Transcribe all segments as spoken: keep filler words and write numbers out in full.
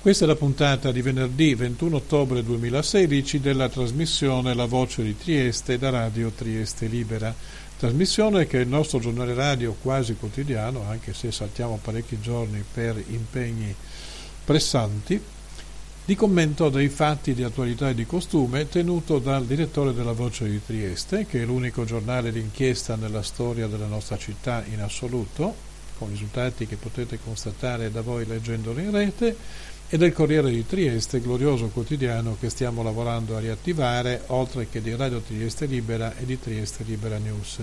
Questa è la puntata di venerdì ventuno ottobre duemilasedici della trasmissione La Voce di Trieste da Radio Trieste Libera, trasmissione che è il nostro giornale radio quasi quotidiano, anche se saltiamo parecchi giorni per impegni pressanti, di commento dei fatti di attualità e di costume tenuto dal direttore della Voce di Trieste, che è l'unico giornale d'inchiesta nella storia della nostra città in assoluto, con risultati che potete constatare da voi leggendolo in rete, e del Corriere di Trieste, glorioso quotidiano che stiamo lavorando a riattivare, oltre che di Radio Trieste Libera e di Trieste Libera News.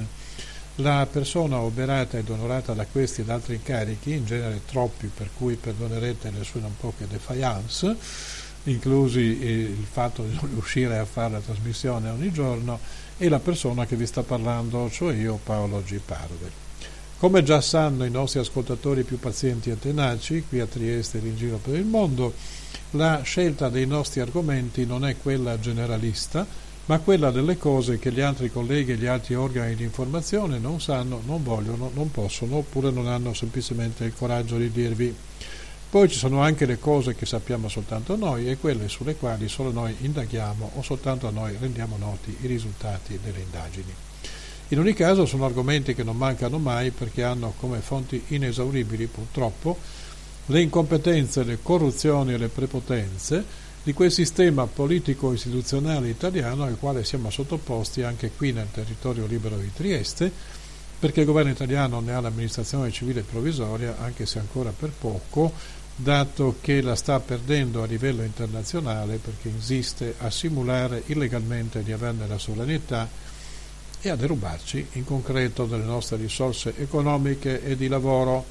La persona oberata ed onorata da questi ed altri incarichi, in genere troppi, per cui perdonerete le sue non poche defiance, inclusi il fatto di non riuscire a fare la trasmissione ogni giorno, è la persona che vi sta parlando, cioè io, Paolo G. Parve. Come già sanno i nostri ascoltatori più pazienti e tenaci, qui a Trieste e in giro per il mondo, la scelta dei nostri argomenti non è quella generalista, ma quella delle cose che gli altri colleghi e gli altri organi di informazione non sanno, non vogliono, non possono, oppure non hanno semplicemente il coraggio di dirvi. Poi ci sono anche le cose che sappiamo soltanto noi e quelle sulle quali solo noi indaghiamo o soltanto a noi rendiamo noti i risultati delle indagini. In ogni caso sono argomenti che non mancano mai perché hanno come fonti inesauribili, purtroppo, le incompetenze, le corruzioni e le prepotenze di quel sistema politico-istituzionale italiano al quale siamo sottoposti anche qui nel territorio libero di Trieste, perché il governo italiano ne ha l'amministrazione civile provvisoria, anche se ancora per poco, dato che la sta perdendo a livello internazionale perché insiste a simulare illegalmente di averne la sovranità e a derubarci in concreto delle nostre risorse economiche e di lavoro.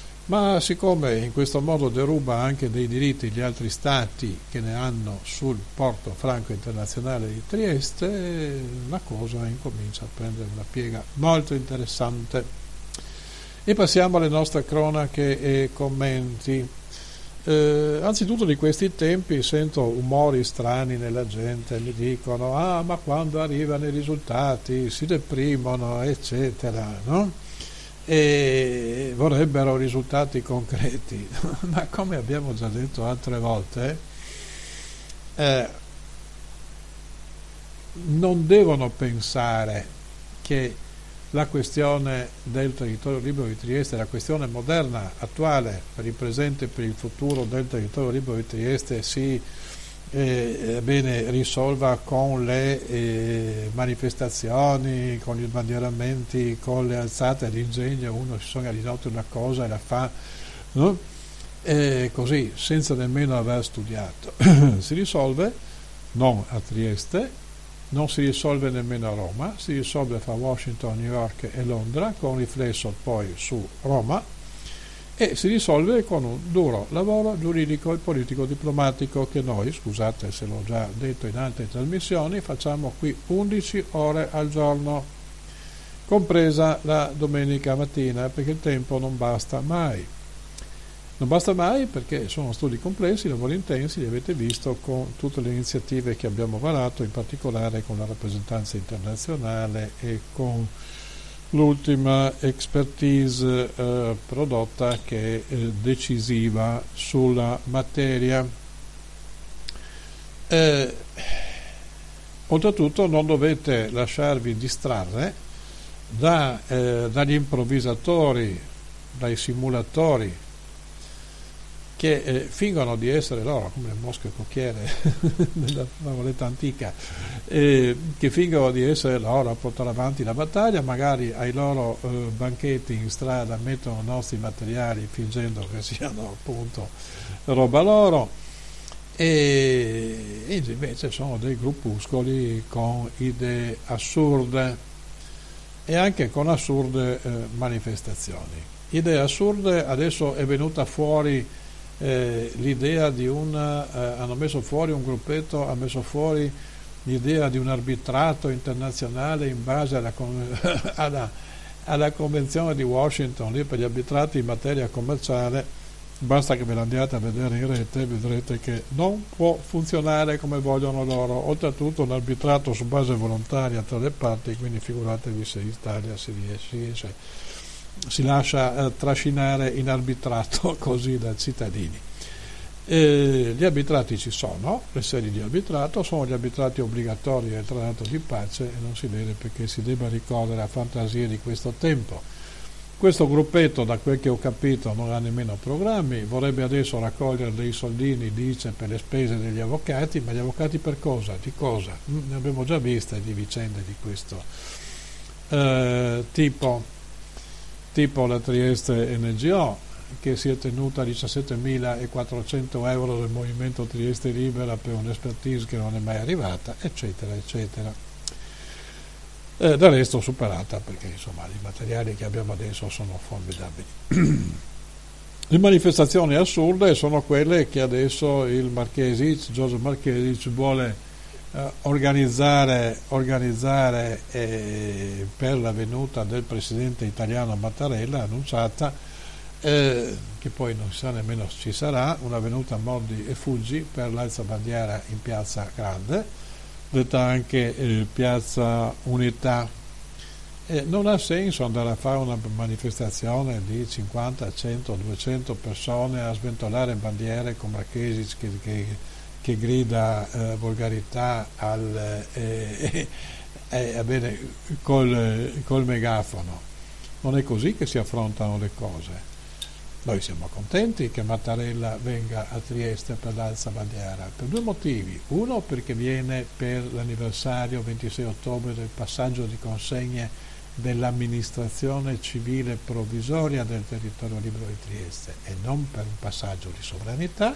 Ma siccome in questo modo deruba anche dei diritti gli altri stati che ne hanno sul porto franco internazionale di Trieste, la cosa incomincia a prendere una piega molto interessante. E passiamo alle nostre cronache e commenti. Eh, anzitutto di questi tempi sento umori strani nella gente, mi dicono ah ma quando arrivano i risultati si deprimono eccetera, no? E vorrebbero risultati concreti ma come abbiamo già detto altre volte eh, non devono pensare che la questione del territorio libero di Trieste, la questione moderna, attuale, per il presente e per il futuro del territorio libero di Trieste si eh, bene, risolva con le eh, manifestazioni, con gli sbandieramenti, con le alzate all'ingegno, uno si sogna di notte una cosa e la fa, no? E così, senza nemmeno aver studiato. Si risolve non a Trieste, non si risolve nemmeno a Roma, si risolve fra Washington, New York e Londra, con riflesso poi su Roma, e si risolve con un duro lavoro giuridico e politico diplomatico che noi, scusate se l'ho già detto in altre trasmissioni, facciamo qui undici ore al giorno, compresa la domenica mattina, perché il tempo non basta mai. Non basta mai perché sono studi complessi, lavori intensi, li avete visto con tutte le iniziative che abbiamo varato, in particolare con la rappresentanza internazionale e con l'ultima expertise eh, prodotta che è eh, decisiva sulla materia. Eh, oltretutto non dovete lasciarvi distrarre da, eh, dagli improvvisatori, dai simulatori che eh, fingono di essere loro, come le mosche cocchiere della favoletta antica, eh, che fingono di essere loro a portare avanti la battaglia, magari ai loro eh, banchetti in strada mettono nostri materiali fingendo che siano appunto roba loro, e, e invece sono dei gruppuscoli con idee assurde e anche con assurde eh, manifestazioni. Idee assurde, adesso è venuta fuori Eh, l'idea di un eh, hanno messo fuori un gruppetto ha messo fuori l'idea di un arbitrato internazionale in base alla, alla, alla convenzione di Washington lì per gli arbitrati in materia commerciale. Basta che ve l'andiate a vedere in rete, vedrete che non può funzionare come vogliono loro. Oltretutto un arbitrato su base volontaria tra le parti, quindi figuratevi se in Italia si riesce, si riesce si lascia eh, trascinare in arbitrato così dai cittadini. Eh, gli arbitrati ci sono, le sedi di arbitrato, sono gli arbitrati obbligatori del trattato di pace e non si vede perché si debba ricorrere a fantasie di questo tempo. Questo gruppetto, da quel che ho capito, non ha nemmeno programmi, vorrebbe adesso raccogliere dei soldini, dice, per le spese degli avvocati, ma gli avvocati per cosa? Di cosa? Ne abbiamo già viste di vicende di questo eh, tipo, tipo la Trieste N G O, che si è tenuta a diciassettemilaquattrocento euro del movimento Trieste Libera per un'expertise che non è mai arrivata, eccetera, eccetera. Eh, del resto superata, perché insomma i materiali che abbiamo adesso sono formidabili. Le manifestazioni assurde sono quelle che adesso il Marchesic, Giorgio Marchesic, vuole eh, organizzare, organizzare eh, per la venuta del presidente italiano Mattarella, annunciata, Eh, che poi non si sa nemmeno se ci sarà, una venuta mordi e fuggi per l'alzabandiera in piazza Grande, detta anche eh, piazza Unità. Eh, non ha senso andare a fare una manifestazione di cinquanta, cento, duecento persone a sventolare bandiere con Marchesic che, che, che grida eh, volgarità al, eh, eh, eh, bene, col, col megafono. Non è così che si affrontano le cose. Noi siamo contenti che Mattarella venga a Trieste per l'alzabandiera per due motivi. Uno, perché viene per l'anniversario ventisei ottobre del passaggio di consegne dell'amministrazione civile provvisoria del territorio libero di Trieste e non per un passaggio di sovranità,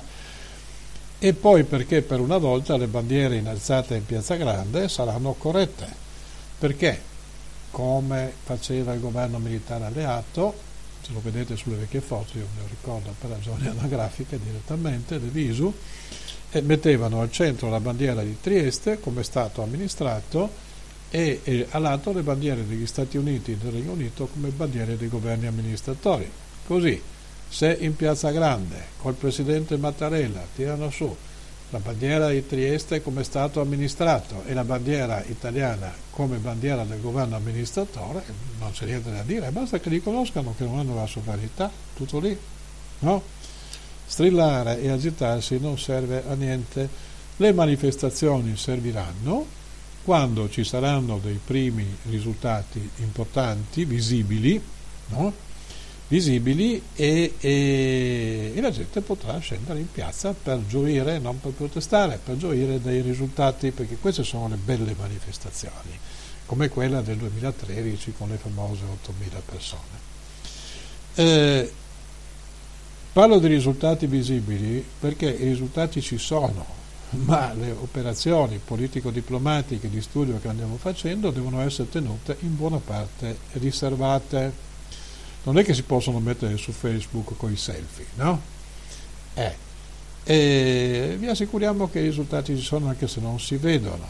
e poi perché per una volta le bandiere innalzate in Piazza Grande saranno corrette, perché come faceva il governo militare alleato, se lo vedete sulle vecchie foto, io me lo ricordo per ragioni anagrafiche direttamente, del Visu, e mettevano al centro la bandiera di Trieste come Stato amministrato e, e a lato le bandiere degli Stati Uniti e del Regno Unito come bandiere dei governi amministratori. Così, se in Piazza Grande col presidente Mattarella tirano su la bandiera di Trieste come Stato amministrato e la bandiera italiana come bandiera del governo amministratore, non c'è niente da dire, basta che riconoscano che non hanno la sovranità, tutto lì, no? Strillare e agitarsi non serve a niente. Le manifestazioni serviranno quando ci saranno dei primi risultati importanti, visibili, no? visibili e, e, e la gente potrà scendere in piazza per gioire, non per protestare, per gioire dei risultati, perché queste sono le belle manifestazioni, come quella del duemilatredici con le famose ottomila persone. Eh, parlo di risultati visibili perché i risultati ci sono, ma le operazioni politico-diplomatiche di studio che andiamo facendo devono essere tenute in buona parte riservate. Non è che si possono mettere su Facebook con i selfie, no? Eh, e vi assicuriamo che i risultati ci sono anche se non si vedono.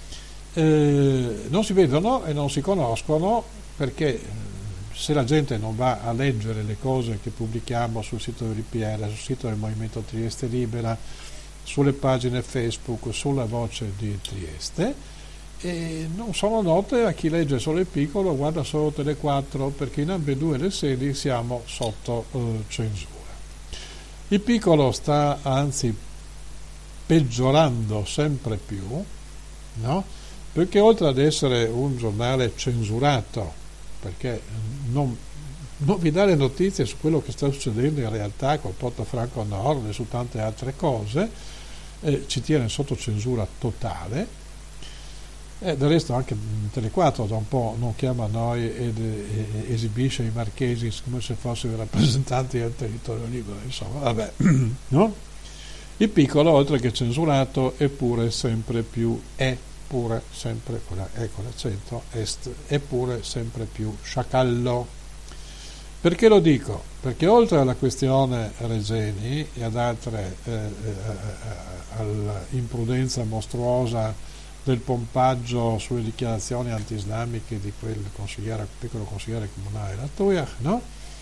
Eh, non si vedono e non si conoscono perché se la gente non va a leggere le cose che pubblichiamo sul sito dell'I P R, sul sito del Movimento Trieste Libera, sulle pagine Facebook, sulla voce di Trieste, e non sono note a chi legge solo il Piccolo, guarda solo Tele quattro, perché in ambedue le sedi siamo sotto eh, censura. Il Piccolo sta anzi peggiorando sempre più, no? Perché oltre ad essere un giornale censurato, perché non, non vi dà le notizie su quello che sta succedendo in realtà col Porto Franco Nord e su tante altre cose, eh, ci tiene sotto censura totale. Eh, del resto anche Tele quattro da un po' non chiama noi ed eh, esibisce i marchesi come se fossero i rappresentanti del territorio libero, insomma, vabbè, no? Il Piccolo, oltre che censurato, è pure sempre più, è pure sempre, ecco l'accento, est, è pure sempre più sciacallo. Perché lo dico? Perché oltre alla questione Regeni e ad altre, eh, eh, all'imprudenza mostruosa del pompaggio sulle dichiarazioni anti-islamiche di quel consigliere, piccolo consigliere comunale la Tuia, no?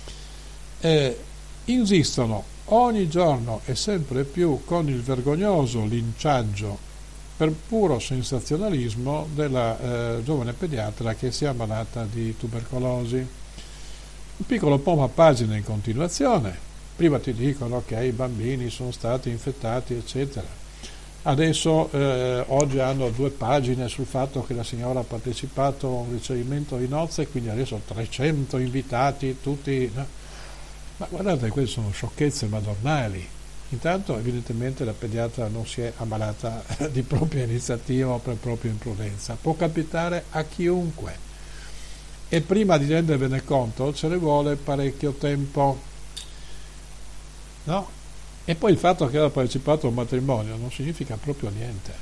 Eh, insistono ogni giorno e sempre più con il vergognoso linciaggio per puro sensazionalismo della eh, giovane pediatra che si è ammalata di tubercolosi. Un piccolo pompa pagina in continuazione Prima ti dicono che i bambini sono stati infettati, eccetera. Adesso eh, oggi hanno due pagine sul fatto che la signora ha partecipato a un ricevimento di nozze, quindi adesso trecento invitati, tutti... No? Ma guardate, queste sono sciocchezze madornali. Intanto evidentemente la pediatra non si è ammalata di propria iniziativa o per propria imprudenza. Può capitare a chiunque. E prima di rendervene conto ce ne vuole parecchio tempo. No? E poi il fatto che abbia partecipato a un matrimonio non significa proprio niente.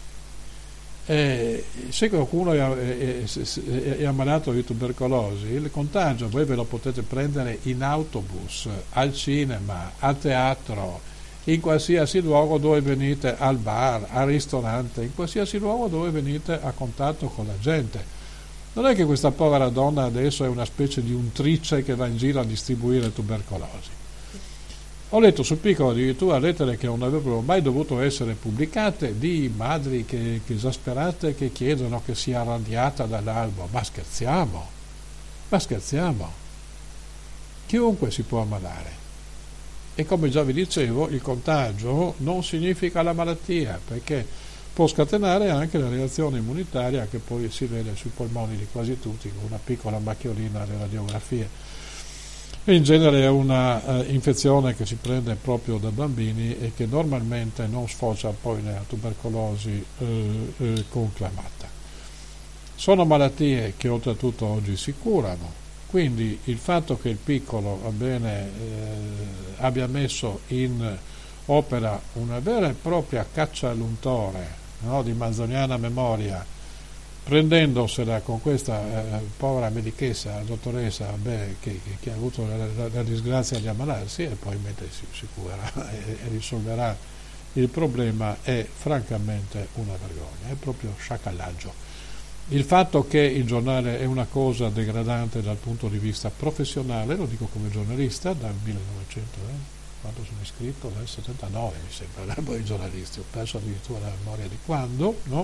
E se qualcuno è, è, è, è ammalato di tubercolosi, il contagio voi ve lo potete prendere in autobus, al cinema, a teatro, in qualsiasi luogo dove venite, al bar, al ristorante, in qualsiasi luogo dove venite a contatto con la gente. Non è che questa povera donna adesso è una specie di untrice che va in giro a distribuire tubercolosi. Ho letto sul Piccolo addirittura lettere che non avrebbero mai dovuto essere pubblicate di madri che, che esasperate che chiedono che sia radiata dall'albo. Ma scherziamo? Ma scherziamo? Chiunque si può ammalare. E come già vi dicevo, il contagio non significa la malattia, perché può scatenare anche la reazione immunitaria che poi si vede sui polmoni di quasi tutti con una piccola macchiolina alle radiografie. In genere è una uh, infezione che si prende proprio da bambini e che normalmente non sfocia poi nella tubercolosi uh, uh, conclamata. Sono malattie che oltretutto oggi si curano, quindi il fatto che il piccolo va bene, eh, abbia messo in opera una vera e propria caccia all'untore, no, di manzoniana memoria, prendendosela con questa eh, povera medichessa, dottoressa, beh, che, che, che ha avuto la, la, la disgrazia di ammalarsi, e probabilmente si, si curerà e, e risolverà il problema, è francamente una vergogna, è proprio sciacallaggio. Il fatto che il giornale è una cosa degradante dal punto di vista professionale, lo dico come giornalista, dal millenovecento, eh, quando sono iscritto, dal settantanove mi sembra, l'albo dei giornalisti, ho perso addirittura la memoria di quando, no?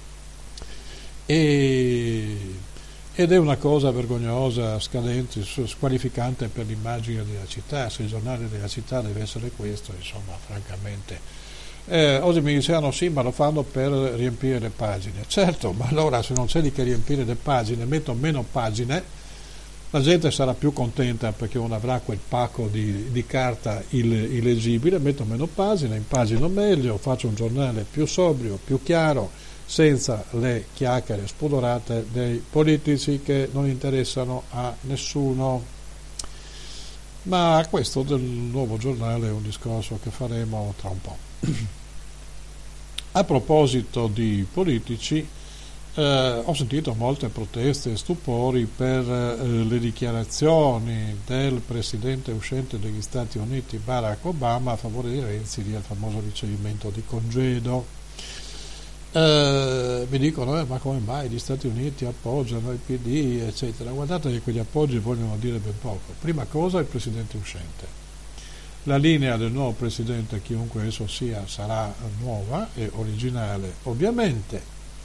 E, ed è una cosa vergognosa, scadente, squalificante per l'immagine della città. Se il giornale della città deve essere questo, insomma, francamente... Eh, oggi mi dicevano sì, ma lo fanno per riempire le pagine. Certo, ma allora se non c'è di che riempire le pagine, metto meno pagine, la gente sarà più contenta perché non avrà quel pacco di, di carta ill- illeggibile, metto meno pagine, impagino meglio, faccio un giornale più sobrio, più chiaro, senza le chiacchiere spudorate dei politici che non interessano a nessuno. Ma questo del nuovo giornale è un discorso che faremo tra un po'. A proposito di politici, eh, ho sentito molte proteste e stupori per eh, le dichiarazioni del presidente uscente degli Stati Uniti Barack Obama a favore di Renzi del famoso ricevimento di congedo. Eh, mi dicono, eh, ma come mai gli Stati Uniti appoggiano il P D, eccetera. Guardate che quegli appoggi vogliono dire ben poco. Prima cosa il presidente uscente. La linea del nuovo presidente, chiunque esso sia, sarà nuova e originale, ovviamente,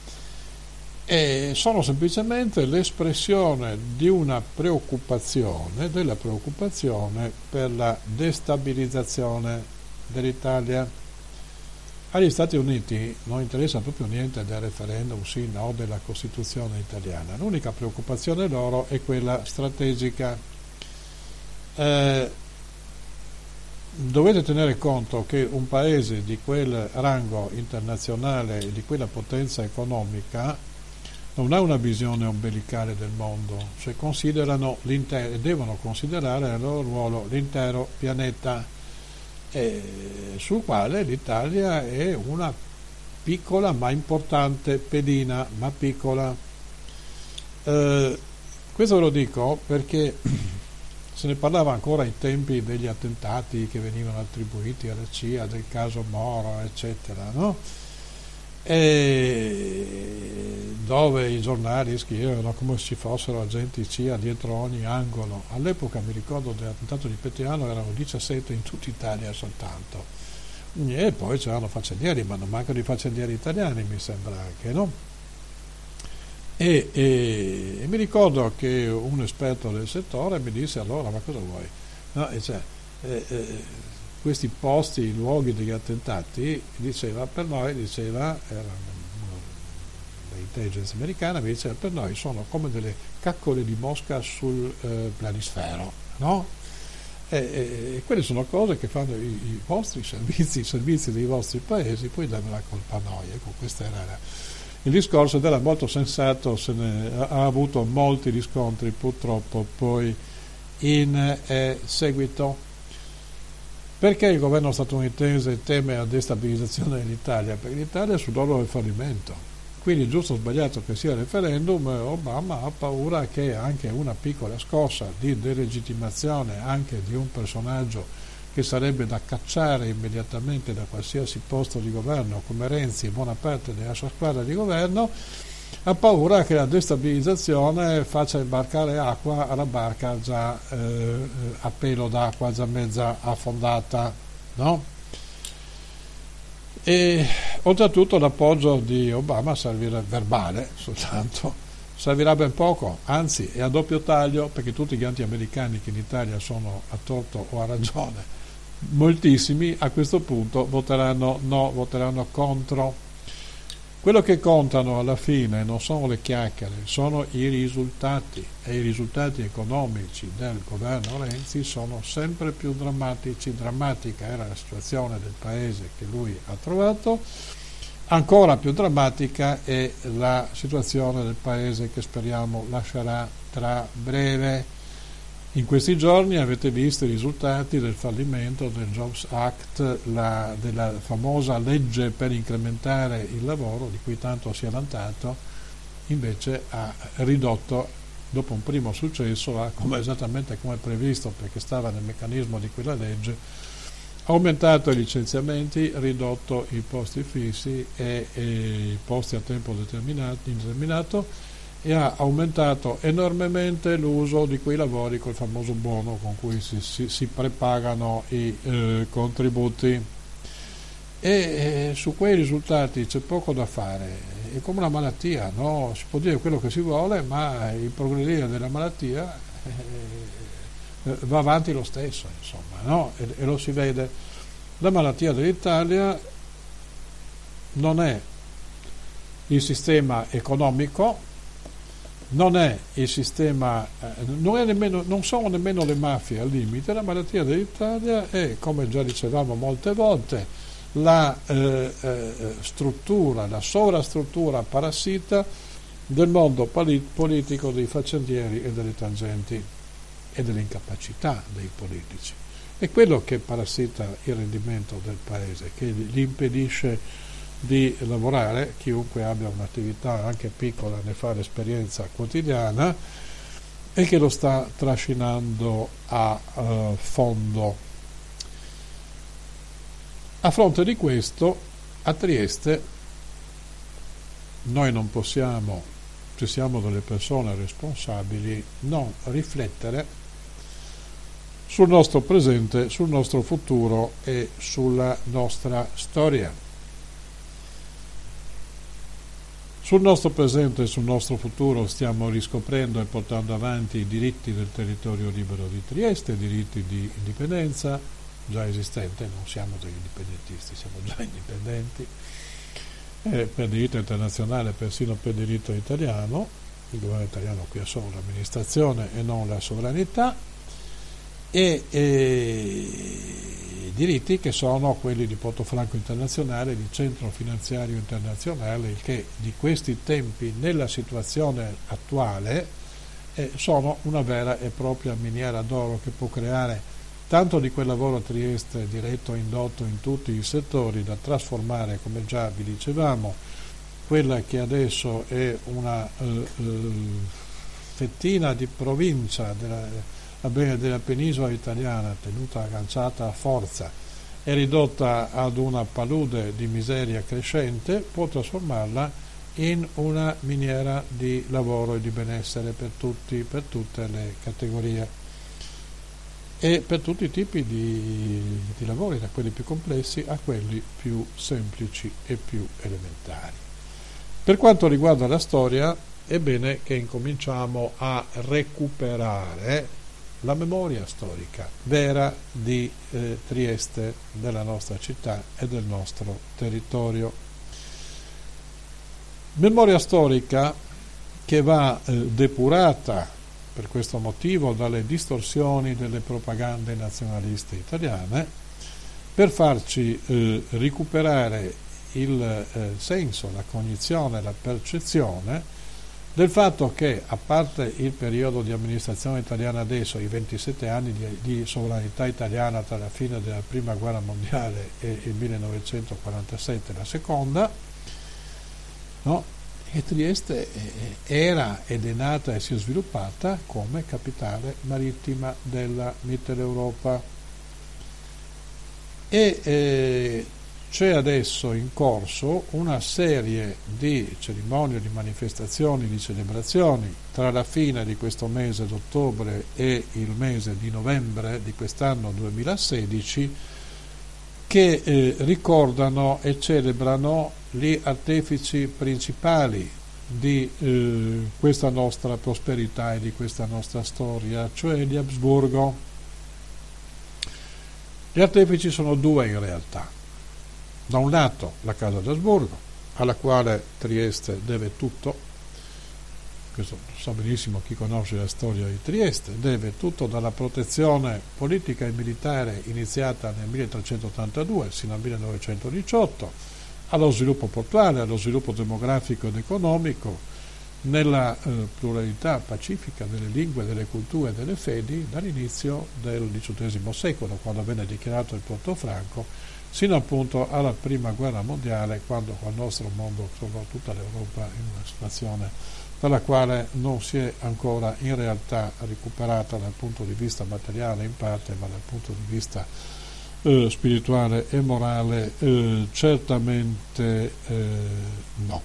e sono semplicemente l'espressione di una preoccupazione, della preoccupazione per la destabilizzazione dell'Italia. Agli Stati Uniti non interessa proprio niente del referendum sì no della Costituzione italiana, l'unica preoccupazione loro è quella strategica. Eh, dovete tenere conto che un paese di quel rango internazionale e di quella potenza economica non ha una visione ombelicale del mondo, cioè considerano l'intero, devono considerare nel loro ruolo l'intero pianeta, eh, sul quale l'Italia è una piccola ma importante pedina, ma piccola. Eh, questo ve lo dico perché se ne parlava ancora ai tempi degli attentati che venivano attribuiti alla C I A, del caso Moro, eccetera, no? E dove i giornali scrivevano come se ci fossero agenti C I A dietro ogni angolo. All'epoca mi ricordo dell'attentato di Pettiano erano diciassette in tutta Italia soltanto, e poi c'erano faccendieri, ma non mancano i faccendieri italiani, mi sembra anche, no? E, e, e mi ricordo che un esperto del settore mi disse allora ma cosa vuoi? No, e cioè, eh, eh, questi posti, i luoghi degli attentati, diceva per noi, diceva, era l'intelligence americana, mi diceva per noi sono come delle caccole di mosca sul eh, planisfero, no? E, e, e quelle sono cose che fanno i, i vostri servizi, i servizi dei vostri paesi, poi danno la colpa a noi. Ecco, questo era la, il discorso, ed era molto sensato, se ne ha, ha avuto molti riscontri purtroppo poi in eh, seguito. Perché il governo statunitense teme la destabilizzazione dell'Italia? Perché l'Italia è sull'orlo del fallimento. Quindi, giusto o sbagliato che sia il referendum, Obama ha paura che anche una piccola scossa di delegittimazione anche di un personaggio che sarebbe da cacciare immediatamente da qualsiasi posto di governo, come Renzi e buona parte della sua squadra di governo, ha paura che la destabilizzazione faccia imbarcare acqua alla barca già eh, a pelo d'acqua, già mezza affondata, no? E oltretutto l'appoggio di Obama servirà verbale soltanto, servirà ben poco, anzi è a doppio taglio, perché tutti gli anti-americani che in Italia sono a torto o a ragione, moltissimi a questo punto voteranno no, voteranno contro. Quello che contano alla fine non sono le chiacchiere, sono i risultati, e i risultati economici del governo Renzi sono sempre più drammatici. Drammatica era la situazione del paese che lui ha trovato, ancora più drammatica è la situazione del paese che speriamo lascerà tra breve. In questi giorni avete visto i risultati del fallimento del Jobs Act, la, della famosa legge per incrementare il lavoro, di cui tanto si è vantato, invece ha ridotto, dopo un primo successo, a, come, esattamente come previsto, perché stava nel meccanismo di quella legge, ha aumentato i licenziamenti, ridotto i posti fissi e, e i posti a tempo determinato, indeterminato, e ha aumentato enormemente l'uso di quei lavori col famoso buono con cui si, si, si prepagano i eh, contributi. E eh, su quei risultati c'è poco da fare, è come una malattia, no? Si può dire quello che si vuole, ma il progredire della malattia eh, va avanti lo stesso, insomma, no? E, e lo si vede. La malattia dell'Italia non è il sistema economico, non è il sistema, eh, non, è nemmeno, non sono nemmeno le mafie al limite. La malattia dell'Italia è, come già dicevamo molte volte, la eh, eh, struttura, la sovrastruttura parassita del mondo pali- politico dei faccendieri e delle tangenti e delle incapacità dei politici. È quello che parassita il rendimento del paese, che gli impedisce di lavorare. Chiunque abbia un'attività anche piccola ne fa l'esperienza quotidiana, e che lo sta trascinando a uh, fondo. A fronte di questo, a Trieste noi non possiamo, se siamo delle persone responsabili, non riflettere sul nostro presente, sul nostro futuro e sulla nostra storia. Sul nostro presente e sul nostro futuro stiamo riscoprendo e portando avanti i diritti del territorio libero di Trieste, diritti di indipendenza già esistente, non siamo degli indipendentisti, siamo già indipendenti, e per diritto internazionale, persino per diritto italiano. Il governo italiano qui ha solo l'amministrazione e non la sovranità, e, e diritti che sono quelli di portofranco internazionale, di centro finanziario internazionale, il che di questi tempi, nella situazione attuale, eh, sono una vera e propria miniera d'oro che può creare tanto di quel lavoro a Trieste diretto e indotto in tutti i settori, da trasformare, come già vi dicevamo, quella che adesso è una eh, eh, fettina di provincia della della penisola italiana, tenuta agganciata a forza e ridotta ad una palude di miseria crescente, può trasformarla in una miniera di lavoro e di benessere per tutti, per tutte le categorie e per tutti i tipi di, di lavori, da quelli più complessi a quelli più semplici e più elementari. Per quanto riguarda la storia, è bene che incominciamo a recuperare la memoria storica vera di eh, Trieste, della nostra città e del nostro territorio. Memoria storica che va eh, depurata per questo motivo dalle distorsioni delle propagande nazionaliste italiane, per farci eh, recuperare il eh, senso, la cognizione, la percezione del fatto che, a parte il periodo di amministrazione italiana adesso, i ventisette anni di, di sovranità italiana tra la fine della prima guerra mondiale e il millenovecentoquarantasette, la seconda, no? E Trieste era ed è nata e si è sviluppata come capitale marittima della Mitteleuropa. E eh, c'è adesso in corso una serie di cerimonie, di manifestazioni, di celebrazioni tra la fine di questo mese d'ottobre e il mese di novembre di quest'anno duemilasedici che eh, ricordano e celebrano gli artefici principali di eh, questa nostra prosperità e di questa nostra storia, cioè gli Asburgo. Gli artefici sono due in realtà. Da un lato la Casa d'Asburgo, alla quale Trieste deve tutto, questo sa benissimo chi conosce la storia di Trieste, deve tutto dalla protezione politica e militare iniziata nel milletrecentottantadue sino al millenovecentodiciotto, allo sviluppo portuale, allo sviluppo demografico ed economico, nella eh, pluralità pacifica delle lingue, delle culture e delle fedi dall'inizio del diciottesimo secolo, quando venne dichiarato il Porto Franco, sino appunto alla prima guerra mondiale, quando il nostro mondo trovò tutta l'Europa in una situazione dalla quale non si è ancora in realtà recuperata dal punto di vista materiale in parte, ma dal punto di vista eh, spirituale e morale eh, certamente eh, no.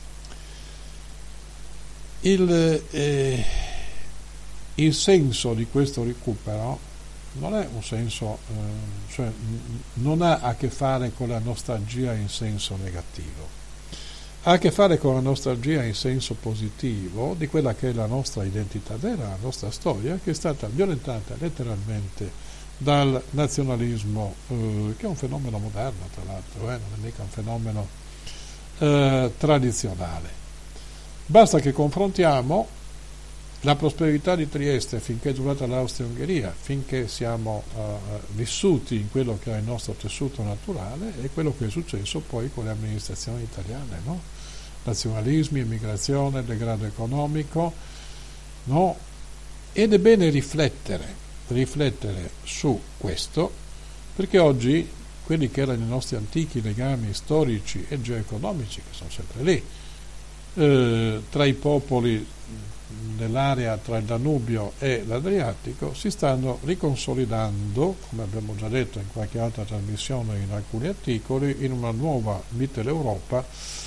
Il, eh, il senso di questo recupero non è un senso, eh, cioè non ha a che fare con la nostalgia in senso negativo, ha a che fare con la nostalgia in senso positivo di quella che è la nostra identità vera, la nostra storia, che è stata violentata letteralmente dal nazionalismo, eh, che è un fenomeno moderno tra l'altro, eh, non è mica un fenomeno eh, tradizionale. Basta che confrontiamo la prosperità di Trieste finché è durata l'Austria-Ungheria, finché siamo uh, vissuti in quello che è il nostro tessuto naturale, e quello che è successo poi con le amministrazioni italiane, no? Nazionalismi, immigrazione, degrado economico, no? Ed è bene riflettere, riflettere su questo, perché oggi quelli che erano i nostri antichi legami storici e geoeconomici, che sono sempre lì, eh, tra i popoli nell'area tra il Danubio e l'Adriatico, si stanno riconsolidando, come abbiamo già detto in qualche altra trasmissione in alcuni articoli, in una nuova Mitteleuropa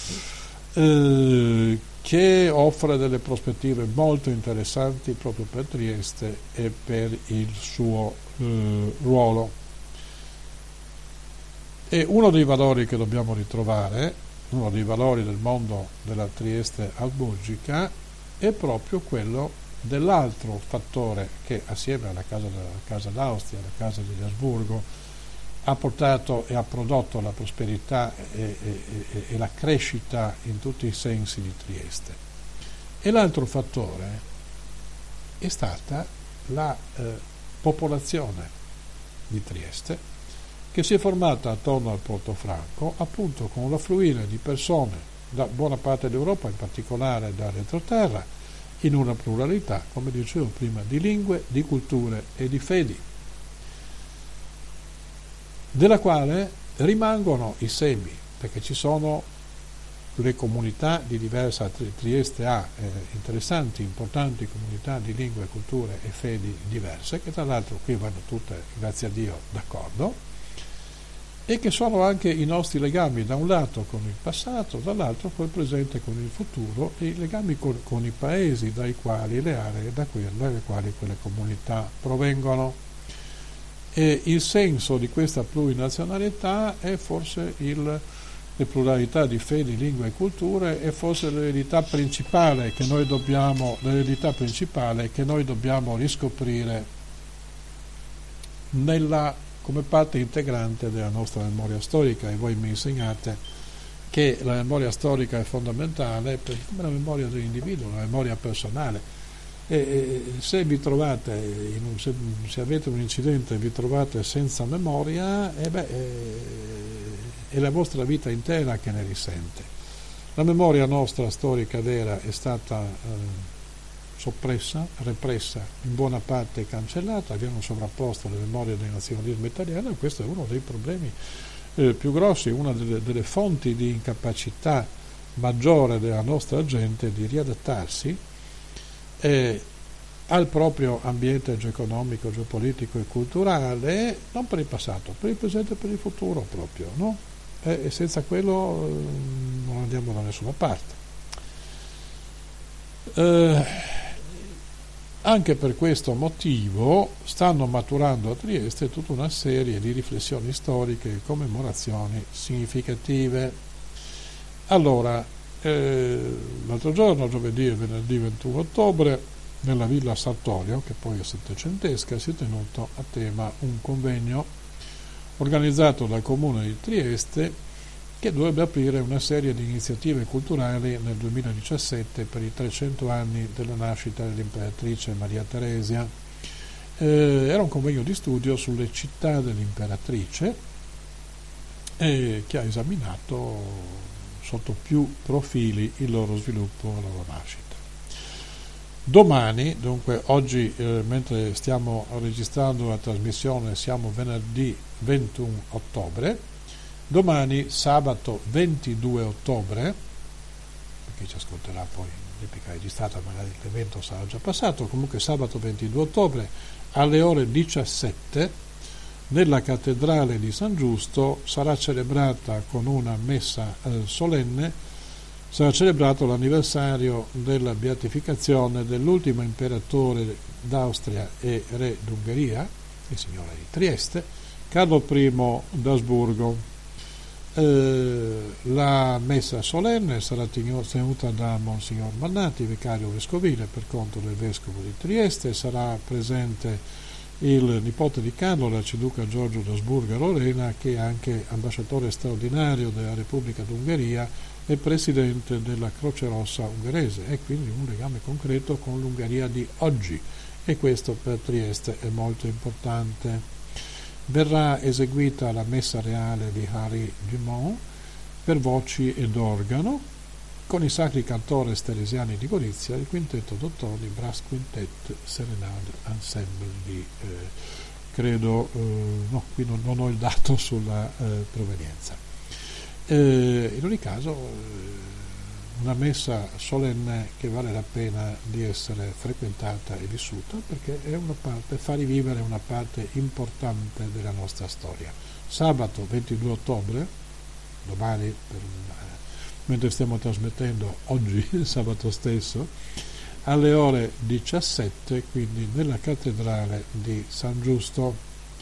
eh, che offre delle prospettive molto interessanti proprio per Trieste e per il suo eh, ruolo. E uno dei valori che dobbiamo ritrovare, uno dei valori del mondo della Trieste asburgica, è proprio quello dell'altro fattore che, assieme alla casa, alla casa d'Austria, alla casa degli Asburgo, ha portato e ha prodotto la prosperità e, e, e la crescita in tutti i sensi di Trieste. E l'altro fattore è stata la eh, popolazione di Trieste, che si è formata attorno al Porto Franco, appunto con l'affluire di persone da buona parte d'Europa, in particolare dall'entroterra, in una pluralità, come dicevo prima, di lingue, di culture e di fedi, della quale rimangono i semi, perché ci sono le comunità di diversa, Trieste ha eh, interessanti, importanti comunità di lingue, culture e fedi diverse, che tra l'altro qui vanno tutte, grazie a Dio, d'accordo, e che sono anche i nostri legami, da un lato con il passato, dall'altro col presente e con il futuro, e i legami con, con i paesi dai quali, le aree da quelle, dalle quali quelle comunità provengono. E il senso di questa plurinazionalità è forse il, le pluralità di fedi, lingue e culture, è forse l'eredità principale che noi dobbiamo, l'eredità principale che noi dobbiamo riscoprire nella, come parte integrante della nostra memoria storica, e voi mi insegnate che la memoria storica è fondamentale per la memoria dell'individuo, la memoria personale. E, e se vi trovate, in un, se, se avete un incidente e vi trovate senza memoria, eh beh, è la vostra vita intera che ne risente. La memoria nostra storica vera è stata eh, soppressa, repressa, in buona parte cancellata, abbiamo sovrapposto le memorie del nazionalismo italiano, e questo è uno dei problemi eh, più grossi, una delle, delle fonti di incapacità maggiore della nostra gente di riadattarsi eh, al proprio ambiente geoeconomico, geopolitico e culturale, non per il passato, per il presente e per il futuro proprio, no? E, e senza quello eh, non andiamo da nessuna parte. Eh, anche per questo motivo stanno maturando a Trieste tutta una serie di riflessioni storiche e commemorazioni significative. Allora, eh, l'altro giorno, giovedì e venerdì ventuno ottobre, nella Villa Sartorio, che poi è settecentesca, si è tenuto a tema un convegno organizzato dal Comune di Trieste che dovrebbe aprire una serie di iniziative culturali nel duemiladiciassette per i trecento anni della nascita dell'imperatrice Maria Teresia. Eh, era un convegno di studio sulle città dell'imperatrice eh, che ha esaminato sotto più profili il loro sviluppo e la loro nascita. Domani, dunque oggi eh, mentre stiamo registrando la trasmissione siamo venerdì ventuno ottobre, domani sabato ventidue ottobre, per chi ci ascolterà poi in epica registrata magari l'evento sarà già passato, comunque sabato ventidue ottobre alle ore diciassette nella cattedrale di San Giusto sarà celebrata con una messa eh, solenne. Sarà celebrato l'anniversario della beatificazione dell'ultimo imperatore d'Austria e re d'Ungheria, il signore di Trieste, Carlo I d'Asburgo. Eh, la messa solenne sarà tenuta da Monsignor Mannati, vicario vescovile per conto del vescovo di Trieste. Sarà presente il nipote di Carlo, l'arciduca Giorgio d'Asburgo e Lorena, che è anche ambasciatore straordinario della Repubblica d'Ungheria e presidente della Croce Rossa ungherese, e quindi un legame concreto con l'Ungheria di oggi, e questo per Trieste è molto importante. Verrà eseguita la messa reale di Harry Dumont per voci ed organo con i sacri cantores teresiani di Gorizia, il quintetto Dottoni Brass Quintet Serenade Ensemble di eh, credo eh, no, qui non, non ho il dato sulla eh, provenienza. Eh, in ogni caso eh, una messa solenne che vale la pena di essere frequentata e vissuta, perché è una parte, fa rivivere una parte importante della nostra storia. Sabato ventidue ottobre, domani per, eh, mentre stiamo trasmettendo oggi, sabato stesso, alle ore diciassette, quindi nella cattedrale di San Giusto.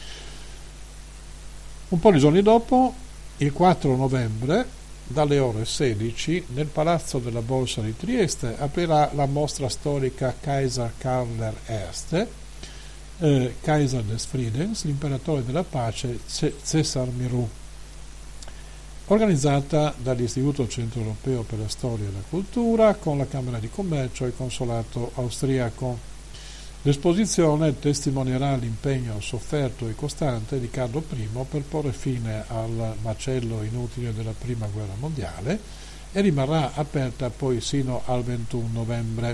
Un po' di giorni dopo, il quattro novembre, dalle ore sedici, nel Palazzo della Borsa di Trieste aprirà la mostra storica Kaiser Karl der Erste, eh, Kaiser des Friedens, l'imperatore della pace, Cesar Mirou, organizzata dall'Istituto Centroeuropeo per la Storia e la Cultura con la Camera di Commercio e il Consolato Austriaco. L'esposizione testimonierà l'impegno sofferto e costante di Carlo I per porre fine al macello inutile della Prima Guerra Mondiale e rimarrà aperta poi sino al ventuno novembre.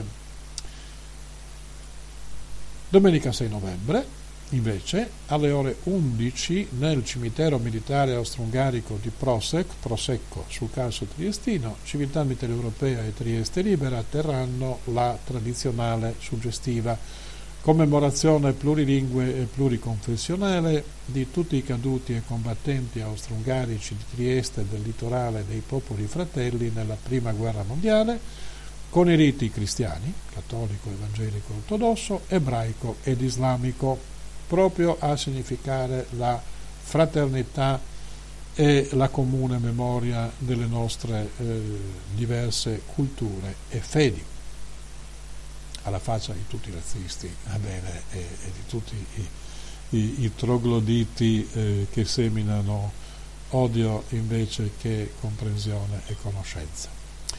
Domenica sei novembre, invece, alle ore undici nel cimitero militare austro-ungarico di Prosek, Prosecco sul Carso triestino, Civiltà Mitteleuropea e Trieste Libera terranno la tradizionale suggestiva commemorazione plurilingue e pluriconfessionale di tutti i caduti e combattenti austro-ungarici di Trieste e del litorale dei popoli fratelli nella Prima Guerra Mondiale, con i riti cristiani, cattolico, evangelico, ortodosso, ebraico ed islamico, proprio a significare la fraternità e la comune memoria delle nostre eh, diverse culture e fedi, alla faccia di tutti i razzisti, va bene, e, e di tutti i, i, i trogloditi eh, che seminano odio invece che comprensione e conoscenza.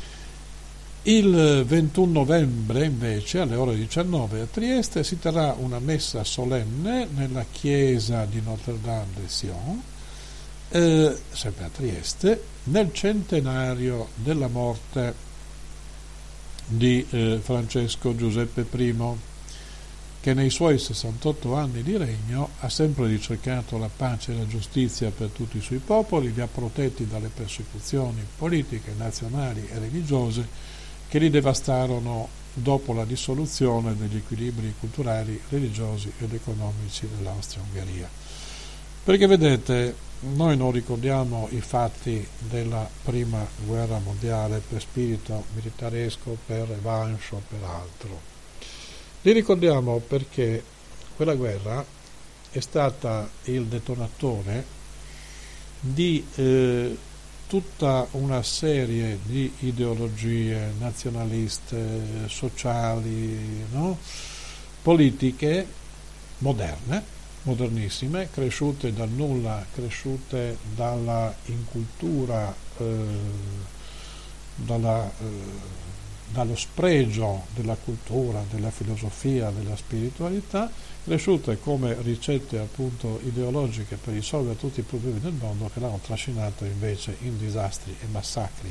Il ventuno novembre invece alle ore diciannove a Trieste si terrà una messa solenne nella chiesa di Notre-Dame de Sion, eh, sempre a Trieste, nel centenario della morte di eh, Francesco Giuseppe I, che nei suoi sessantotto anni di regno ha sempre ricercato la pace e la giustizia per tutti i suoi popoli, li ha protetti dalle persecuzioni politiche, nazionali e religiose che li devastarono dopo la dissoluzione degli equilibri culturali, religiosi ed economici dell'Austria-Ungheria. Perché vedete, noi non ricordiamo i fatti della prima guerra mondiale per spirito militaresco, per revanche o per altro. Li ricordiamo perché quella guerra è stata il detonatore di eh, tutta una serie di ideologie nazionaliste, sociali, no? Politiche moderne, modernissime, cresciute dal nulla, cresciute dalla incultura, eh, dalla, eh, dallo spregio della cultura, della filosofia, della spiritualità, cresciute come ricette appunto ideologiche per risolvere tutti i problemi del mondo, che l'hanno trascinato invece in disastri e massacri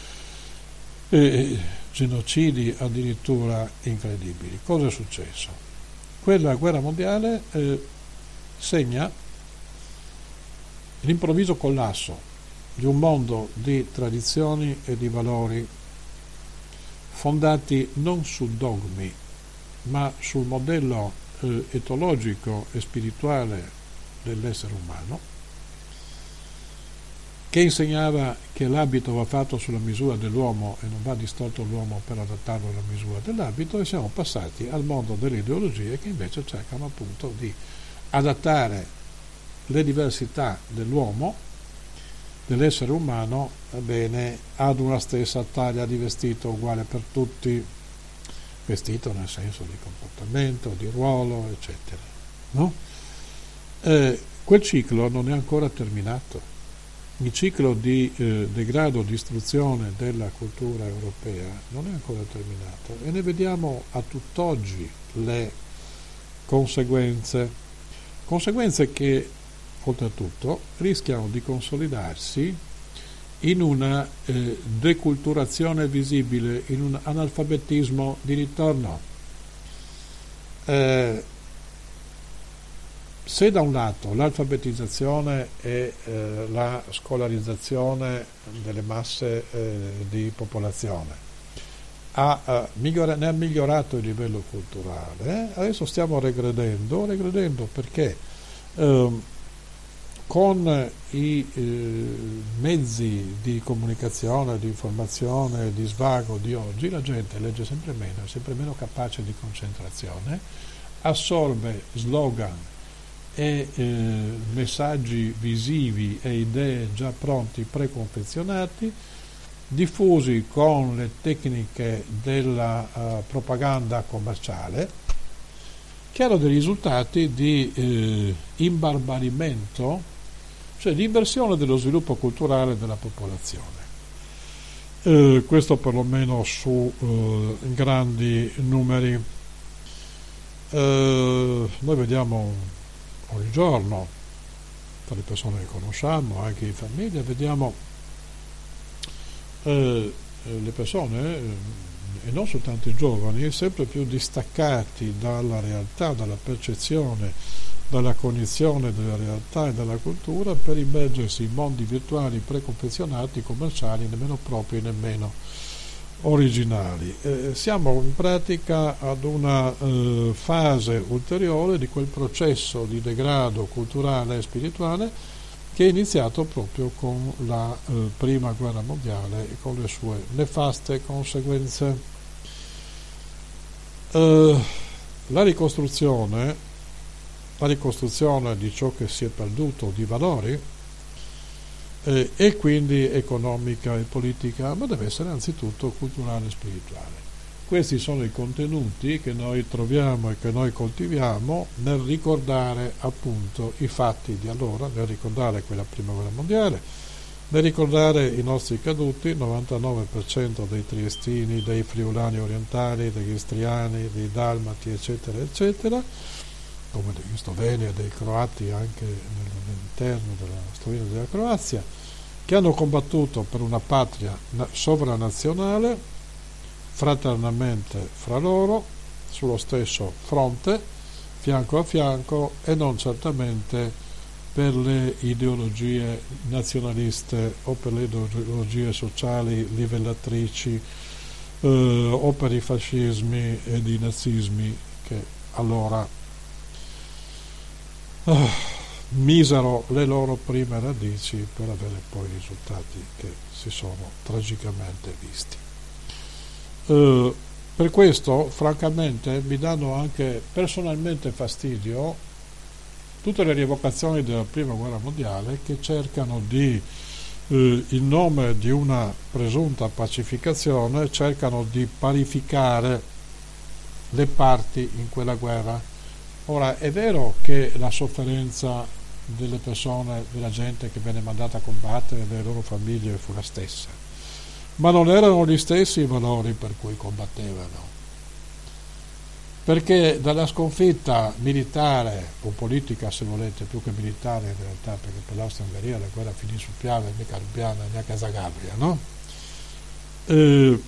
e genocidi addirittura incredibili. Cosa è successo? Quella guerra mondiale eh, segna l'improvviso collasso di un mondo di tradizioni e di valori fondati non su dogmi, ma sul modello eh, etologico e spirituale dell'essere umano, che insegnava che l'abito va fatto sulla misura dell'uomo e non va distolto l'uomo per adattarlo alla misura dell'abito, e siamo passati al mondo delle ideologie che invece cercano appunto di adattare le diversità dell'uomo, dell'essere umano, bene, ad una stessa taglia di vestito uguale per tutti, vestito nel senso di comportamento, di ruolo, eccetera. No? Eh, quel ciclo non è ancora terminato. Il ciclo di eh, degrado, distruzione della cultura europea non è ancora terminato e ne vediamo a tutt'oggi le conseguenze, conseguenze che oltretutto rischiano di consolidarsi in una eh, deculturazione visibile, in un analfabetismo di ritorno. Eh, se da un lato l'alfabetizzazione e eh, la scolarizzazione delle masse eh, di popolazione ha, eh, migliora- ne ha migliorato il livello culturale, eh, adesso stiamo regredendo, regredendo perché eh, con i eh, mezzi di comunicazione, di informazione, di svago di oggi, la gente legge sempre meno, è sempre meno capace di concentrazione, assorbe slogan e eh, messaggi visivi e idee già pronti, preconfezionati, diffusi con le tecniche della uh, propaganda commerciale, che hanno dei risultati di eh, imbarbarimento, cioè di inversione dello sviluppo culturale della popolazione. Eh, questo perlomeno su eh, grandi numeri. Eh, noi vediamo ogni giorno, tra le persone che conosciamo, anche in famiglia, vediamo eh, le persone, eh, e non soltanto i giovani, sempre più distaccati dalla realtà, dalla percezione, dalla cognizione della realtà e della cultura, per immergersi in mondi virtuali preconfezionati, commerciali, nemmeno propri, nemmeno originali. Eh, siamo in pratica ad una eh, fase ulteriore di quel processo di degrado culturale e spirituale che è iniziato proprio con la eh, prima guerra mondiale e con le sue nefaste conseguenze. Eh, la ricostruzione la ricostruzione di ciò che si è perduto di valori eh, e quindi economica e politica, ma deve essere anzitutto culturale e spirituale. questi sono i contenuti che noi troviamo e che noi coltiviamo nel ricordare appunto i fatti di allora, nel ricordare quella prima guerra mondiale, nel ricordare i nostri caduti, novantanove per cento dei triestini, dei friulani orientali, degli istriani, dei dalmati, eccetera, eccetera, come degli sloveni e dei croati anche all'interno della Slovenia e della Croazia, che hanno combattuto per una patria sovranazionale, fraternamente fra loro, sullo stesso fronte, fianco a fianco, e non certamente per le ideologie nazionaliste o per le ideologie sociali livellatrici eh, o per i fascismi ed i nazismi che allora eh, misero le loro prime radici per avere poi risultati che si sono tragicamente visti. Eh, per questo, francamente, mi danno anche personalmente fastidio tutte le rievocazioni della prima guerra mondiale che cercano di, eh, in nome di una presunta pacificazione, cercano di parificare le parti in quella guerra. Ora, è vero che la sofferenza delle persone, della gente che venne mandata a combattere, delle loro famiglie, fu la stessa, ma non erano gli stessi i valori per cui combattevano. Perché dalla sconfitta militare o politica, se volete, più che militare in realtà, perché per l'Austria-Ungheria la guerra finì su Piave, mica a Lubiana, neanche a Zagabria, no? Eh,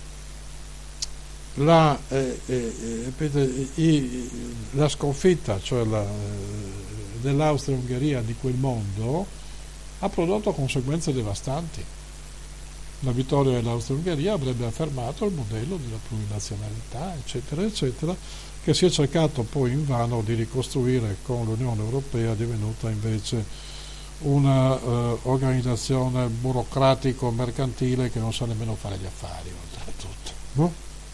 la, eh, eh, eh, la sconfitta, cioè la, eh, dell'Austria-Ungheria di quel mondo, ha prodotto conseguenze devastanti. La vittoria dell'Austria-Ungheria avrebbe affermato il modello della plurinazionalità, eccetera, eccetera, che si è cercato poi invano di ricostruire con l'Unione Europea, divenuta invece una eh, organizzazione burocratico-mercantile che non sa nemmeno fare gli affari, oltretutto. No?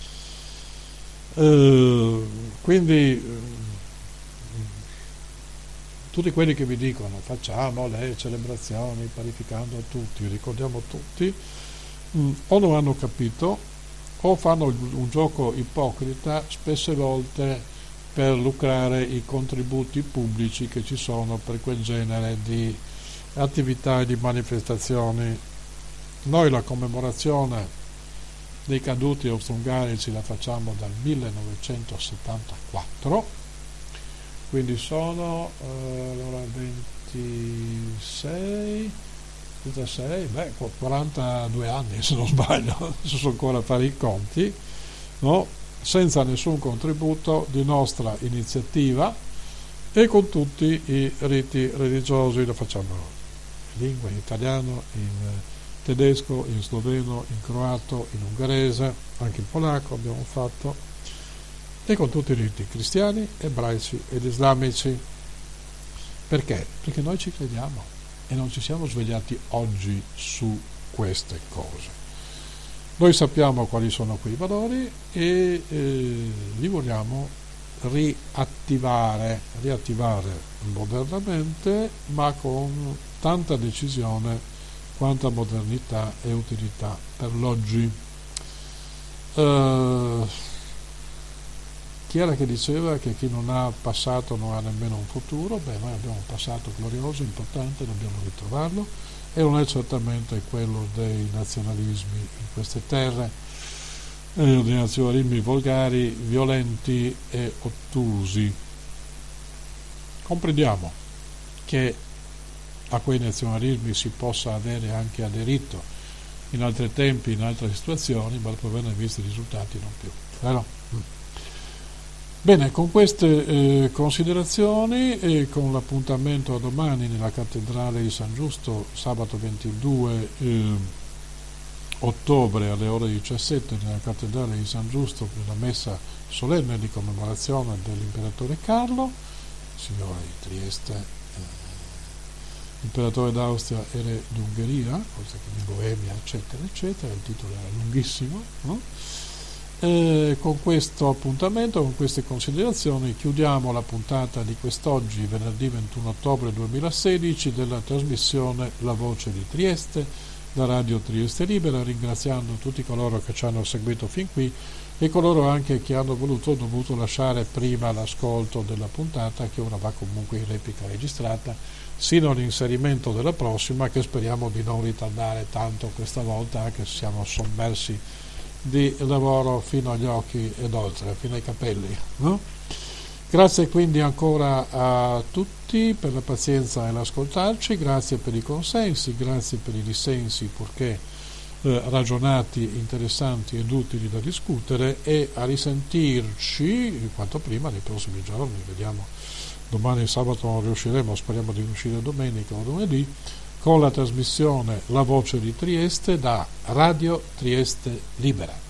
Eh, quindi eh, tutti quelli che vi dicono facciamo le celebrazioni parificando tutti, ricordiamo tutti, o non hanno capito o fanno un gioco ipocrita spesse volte per lucrare i contributi pubblici che ci sono per quel genere di attività e di manifestazioni. Noi la commemorazione dei caduti austro-ungarici la facciamo dal millenovecentosettantaquattro, quindi sono eh, allora ventisei trentasei, beh, quarantadue anni se non sbaglio, adesso sono ancora a fare i conti, no? Senza nessun contributo di nostra iniziativa e con tutti i riti religiosi. Lo facciamo in lingua, in italiano, in tedesco, in sloveno, in croato, in ungherese, anche in polacco abbiamo fatto, e con tutti i riti cristiani, ebraici ed islamici. Perché? Perché noi ci crediamo e non ci siamo svegliati oggi su queste cose. Noi sappiamo quali sono quei valori e eh, li vogliamo riattivare, riattivare modernamente, ma con tanta decisione quanta modernità e utilità per l'oggi. Uh, chi era che diceva che chi non ha passato non ha nemmeno un futuro? Beh, noi abbiamo un passato glorioso, importante, dobbiamo ritrovarlo, e non è certamente quello dei nazionalismi in queste terre, eh, dei nazionalismi volgari, violenti e ottusi. Comprendiamo che a quei nazionalismi si possa avere anche aderito in altri tempi, in altre situazioni, ma dopo averne visto i risultati non più. Vero? Bene, con queste eh, considerazioni e con l'appuntamento a domani nella cattedrale di San Giusto, sabato ventidue eh, ottobre alle ore diciassette nella cattedrale di San Giusto per la messa solenne di commemorazione dell'imperatore Carlo, signore di Trieste, eh, imperatore d'Austria e re d'Ungheria, oltre che di Boemia, eccetera, eccetera, il titolo era lunghissimo, no? E con questo appuntamento, con queste considerazioni, chiudiamo la puntata di quest'oggi, venerdì ventuno ottobre duemilasedici, della trasmissione La Voce di Trieste, da Radio Trieste Libera, ringraziando tutti coloro che ci hanno seguito fin qui e coloro anche che hanno voluto o dovuto lasciare prima l'ascolto della puntata, che ora va comunque in replica registrata, sino all'inserimento della prossima, che speriamo di non ritardare tanto questa volta, anche se siamo sommersi di lavoro fino agli occhi ed oltre, fino ai capelli, no? Grazie quindi ancora a tutti per la pazienza e l'ascoltarci, grazie per i consensi, grazie per i dissensi purché eh, ragionati, interessanti ed utili da discutere, e a risentirci quanto prima nei prossimi giorni. Vediamo, domani sabato non riusciremo, speriamo di riuscire domenica o lunedì, con la trasmissione La Voce di Trieste da Radio Trieste Libera.